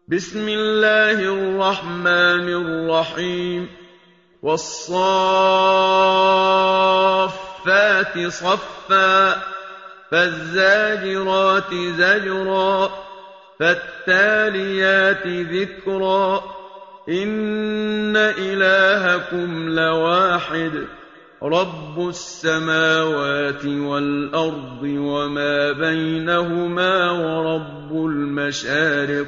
بسم الله الرحمن الرحيم والصافات صفا فالزاجرات زجرا فالتاليات ذكرا إن إلهكم لواحد رب السماوات والأرض وما بينهما ورب المشارق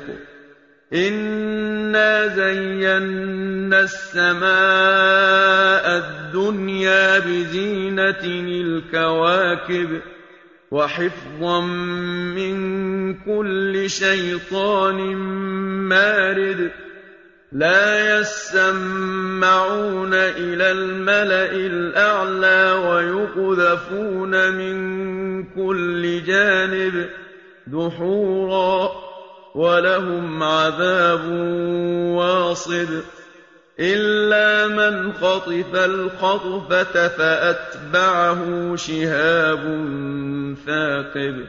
إنا زينا السماء الدنيا بزينة الكواكب وحفظا من كل شيطان مارد لا يسمعون إلى الملأ الأعلى ويقذفون من كل جانب دحورا ولهم عذاب واصب إلا من خطف الخطفة فأتبعه شهاب ثاقب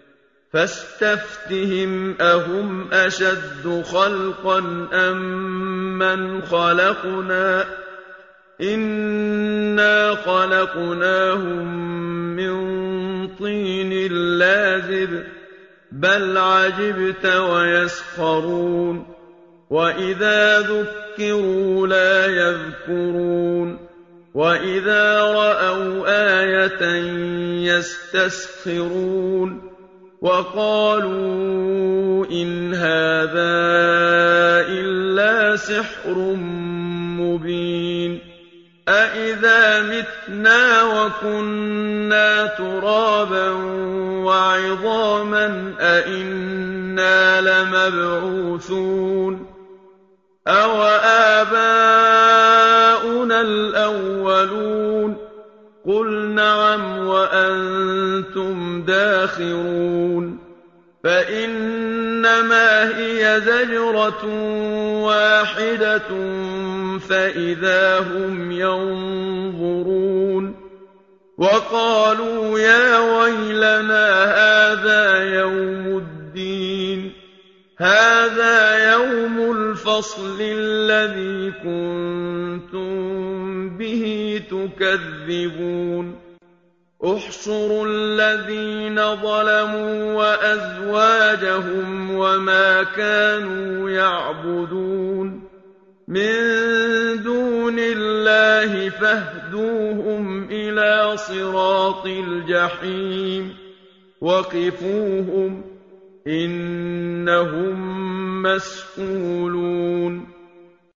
فاستفتهم أهم أشد خلقا أم من خلقنا إنا خلقناهم من طين لازب بل عجبت ويسخرون وإذا ذكروا لا يذكرون وإذا رأوا آية يستسخرون وقالوا إن هذا إلا سحر مبين أإذا متنا وكنا ترابا وعظاما أإنا لمبعوثون أوآباؤنا الأولون قل نعم وأنتم داخرون فإنما هي زجرة واحدة فإذا هم ينظرون وقالوا يا ويلنا هذا يوم الدين هذا يوم الفصل الذي كنتم به تكذبون احشروا الذين ظلموا وأزواجهم وما كانوا يعبدون من دون الله فاهدوهم إلى صراط الجحيم وقفوهم إنهم مسئولون